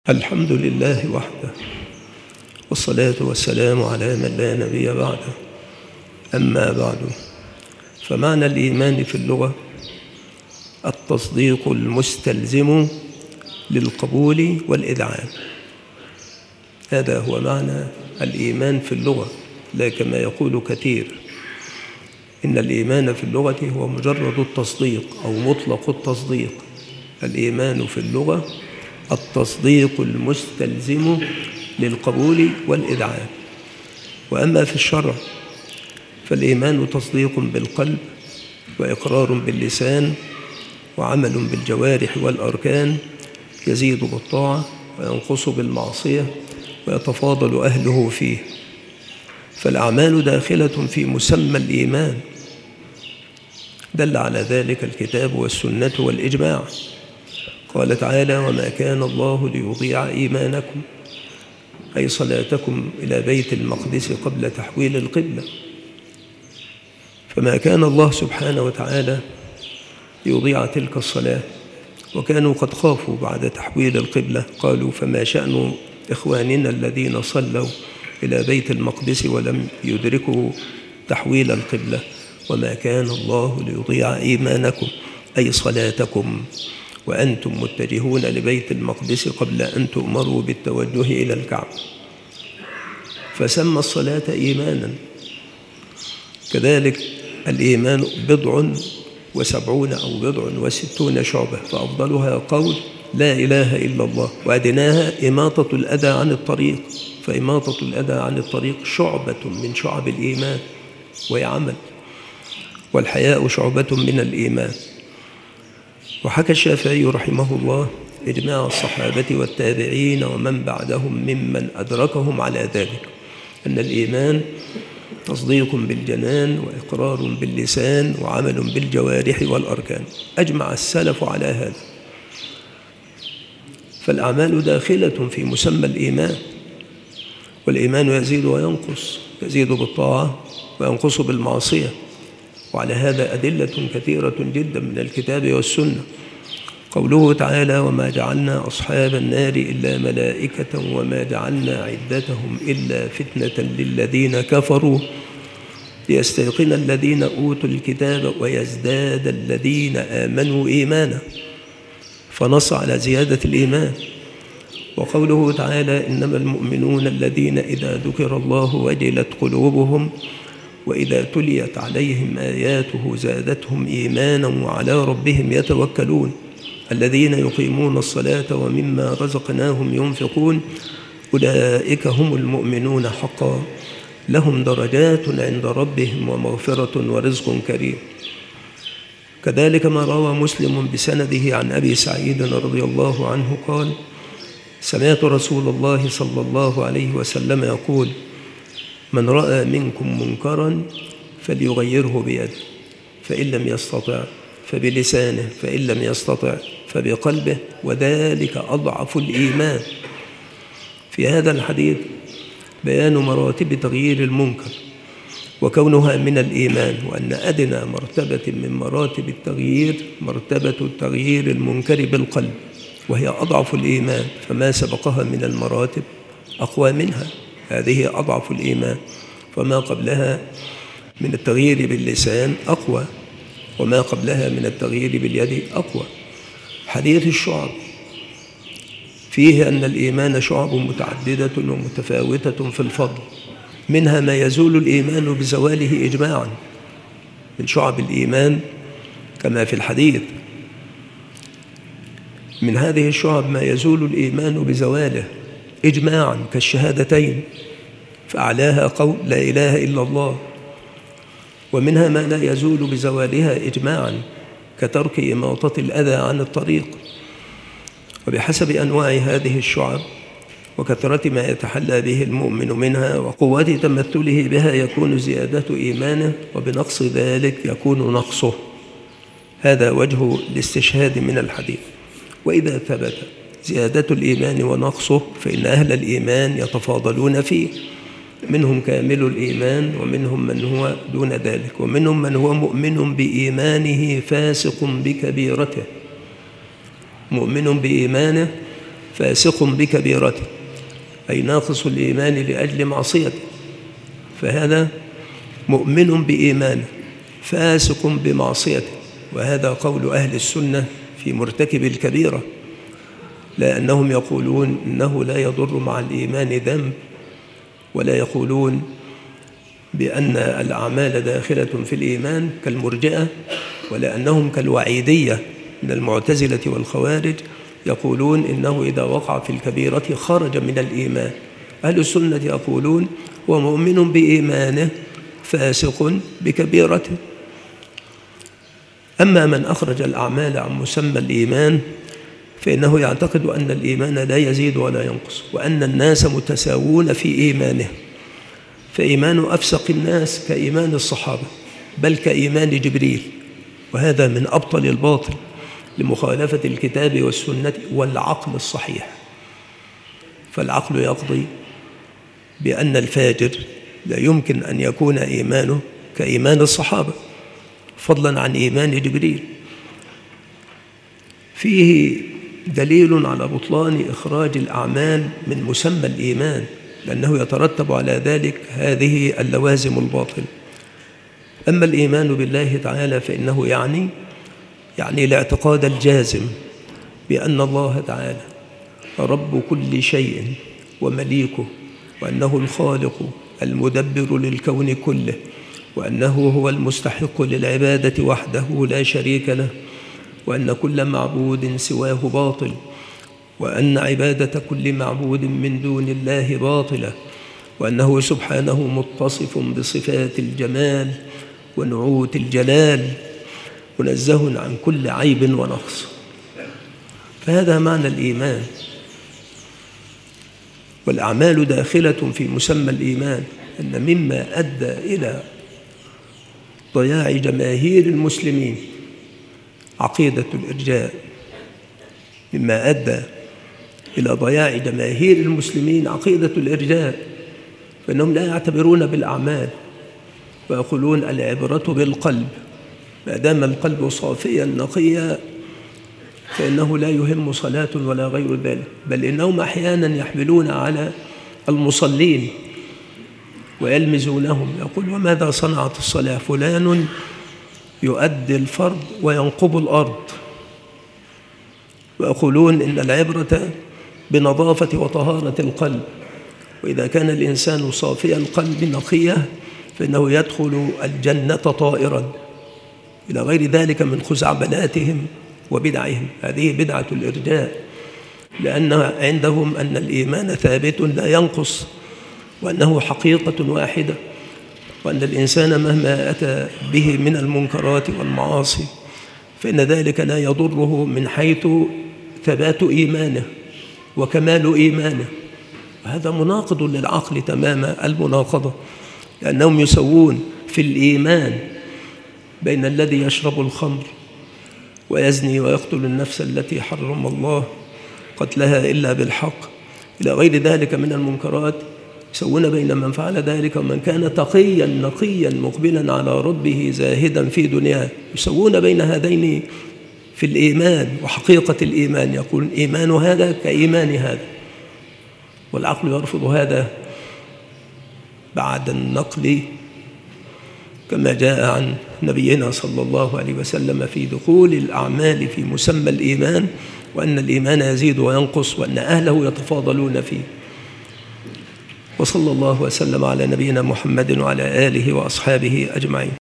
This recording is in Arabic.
الحمد لله وحده، والصلاة والسلام على من لا نبي بعده. أما بعد، فمعنى الإيمان في اللغة التصديق المستلزم للقبول والإذعان. هذا هو معنى الإيمان في اللغة، لا كما يقول كثير إن الإيمان في اللغة هو مجرد التصديق أو مطلق التصديق. الإيمان في اللغة التصديق المستلزم للقبول والإذعان. وأما في الشرع فالإيمان تصديق بالقلب وإقرار باللسان وعمل بالجوارح والأركان، يزيد بالطاعة وينقص بالمعصية ويتفاضل أهله فيه. فالأعمال داخلة في مسمى الإيمان، دل على ذلك الكتاب والسنة والإجماع. قال تعالى: وما كان الله ليضيع إيمانكم، أي صلاتكم إلى بيت المقدس قبل تحويل القبلة. فما كان الله سبحانه وتعالى ليضيع تلك الصلاة، وكانوا قد خافوا بعد تحويل القبلة. قالوا: فما شأن إخواننا الذين صلوا إلى بيت المقدس ولم يدركوا تحويل القبلة؟ وما كان الله ليضيع إيمانكم، أي صلاتكم وأنتم متجهون لبيت المقدس قبل أن تؤمروا بالتوجه إلى الكعبة. فسمى الصلاة إيمانا. كذلك الإيمان 70 أو 60 شعبة، فأفضلها قول لا إله إلا الله، وأدناها إماطة الأذى عن الطريق. فإماطة الأذى عن الطريق شعبة من شعب الإيمان وهي عمل، والحياء شعبة من الإيمان. وحكى الشافعي رحمه الله إجماع الصحابة والتابعين ومن بعدهم ممن أدركهم على ذلك، أن الإيمان تصديق بالجنان وإقرار باللسان وعمل بالجوارح والأركان. أجمع السلف على هذا. فالأعمال داخلة في مسمى الإيمان، والإيمان يزيد وينقص، يزيد بالطاعة وينقص بالمعصية. وعلى هذا أدلة كثيرة جدا من الكتاب والسنة. قوله تعالى: وما جعلنا أصحاب النار إلا ملائكة وما جعلنا عدتهم إلا فتنة للذين كفروا ليستيقن الذين أوتوا الكتاب ويزداد الذين آمنوا إيمانا. فنص على زيادة الإيمان. وقوله تعالى: إنما المؤمنون الذين إذا ذكر الله وجلت قلوبهم وإذا تليت عليهم آياته زادتهم إيمانا وعلى ربهم يتوكلون الذين يقيمون الصلاة ومما رزقناهم ينفقون أولئك هم المؤمنون حقا لهم درجات عند ربهم ومغفرة ورزق كريم. كذلك ما روى مسلم بسنده عن أبي سعيد رضي الله عنه قال: سمعت رسول الله صلى الله عليه وسلم يقول: من رأى منكم منكرا فليغيره بيده، فإن لم يستطع فبلسانه، فإن لم يستطع فبقلبه، وذلك أضعف الإيمان. في هذا الحديث بيان مراتب تغيير المنكر وكونها من الإيمان، وأن أدنى مرتبة من مراتب التغيير مرتبة التغيير المنكر بالقلب، وهي أضعف الإيمان، فما سبقها من المراتب أقوى منها. هذه أضعف الإيمان، فما قبلها من التغيير باللسان أقوى، وما قبلها من التغيير باليد أقوى. حديث الشعب فيه أن الإيمان شعب متعددة ومتفاوتة في الفضل، منها ما يزول الإيمان بزواله إجماعا من شعب الإيمان كما في الحديث. من هذه الشعب ما يزول الإيمان بزواله إجماعا كالشهادتين، فأعلاها قول لا إله إلا الله. ومنها ما لا يزول بزوالها إجماعا كترك إماطة الأذى عن الطريق. وبحسب أنواع هذه الشعب وكثرة ما يتحلى به المؤمن منها وقوة تمثله بها يكون زيادة إيمانه، وبنقص ذلك يكون نقصه. هذا وجه الاستشهاد من الحديث. وإذا ثبت زيادة الإيمان ونقصه فإن أهل الإيمان يتفاضلون فيه، منهم كامل الإيمان ومنهم من هو دون ذلك، ومنهم من هو مؤمن بإيمانه فاسق بكبيرته. مؤمن بإيمانه فاسق بكبيرته، أي ناقص الإيمان لأجل معصيته، فهذا مؤمن بإيمانه فاسق بمعصيته. وهذا قول أهل السنة في مرتكب الكبيرة، لأنهم يقولون إنه لا يضر مع الإيمان ذنب، ولا يقولون بأن الأعمال داخلة في الإيمان كالمرجئة، ولا أنهم كالوعيدية من المعتزلة والخوارج يقولون إنه إذا وقع في الكبيرة خرج من الإيمان. أهل السنة يقولون هو مؤمن بإيمانه فاسق بكبيرته. أما من أخرج الأعمال عن مسمى الإيمان فإنه يعتقد أن الإيمان لا يزيد ولا ينقص، وأن الناس متساوون في إيمانه، فإيمان أفسق الناس كإيمان الصحابة، بل كإيمان جبريل، وهذا من أبطل الباطل لمخالفة الكتاب والسنة والعقل الصحيح. فالعقل يقضي بأن الفاجر لا يمكن أن يكون إيمانه كإيمان الصحابة، فضلا عن إيمان جبريل. فيه دليل على بطلان إخراج الأعمال من مسمى الإيمان، لأنه يترتب على ذلك هذه اللوازم الباطلة. أما الإيمان بالله تعالى فإنه يعني الاعتقاد الجازم بأن الله تعالى رب كل شيء ومليكه، وأنه الخالق المدبر للكون كله، وأنه هو المستحق للعبادة وحده لا شريك له، وأن كل معبود سواه باطل، وأن عبادة كل معبود من دون الله باطلة، وأنه سبحانه متصف بصفات الجمال ونعوت الجلال، منزه عن كل عيب ونقص. فهذا معنى الإيمان. والأعمال داخلة في مسمى الإيمان، أن مما أدى إلى ضياع جماهير المسلمين عقيدة الإرجاء، مما أدى إلى ضياع جماهير المسلمين عقيدة الإرجاء، فإنهم لا يعتبرون بالأعمال، ويقولون العبرة بالقلب، ما دام القلب صافيا نقيا فإنه لا يهم صلاة ولا غير ذلك. بل إنهم أحيانا يحملون على المصلين ويلمزونهم، يقول وماذا صنعت الصلاة؟ فلان يؤدي الفرض وينقب الأرض. ويقولون إن العبرة بنظافة وطهارة القلب، وإذا كان الإنسان صافي القلب نقيا فإنه يدخل الجنة طائرا، إلى غير ذلك من خزعبلاتهم وبدعهم. هذه بدعة الإرجاء، لأن عندهم أن الإيمان ثابت لا ينقص، وأنه حقيقة واحدة، وأن الإنسان مهما أتى به من المنكرات والمعاصي فإن ذلك لا يضره من حيث ثبات إيمانه وكمال إيمانه. وهذا مناقض للعقل تمام المناقضة، لأنهم يسوون في الإيمان بين الذي يشرب الخمر ويزني ويقتل النفس التي حرم الله قتلها إلا بالحق إلى غير ذلك من المنكرات، يسوون بين من فعل ذلك ومن كان تقيا نقيا مقبلا على ربه زاهدا في دنياه، يسوون بين هذين في الإيمان وحقيقة الإيمان، يقول إيمان هذا كإيمان هذا. والعقل يرفض هذا بعد النقل كما جاء عن نبينا صلى الله عليه وسلم في دخول الأعمال في مسمى الإيمان، وأن الإيمان يزيد وينقص، وأن أهله يتفاضلون فيه. وصلى الله وسلم على نبينا محمد وعلى آله وأصحابه أجمعين.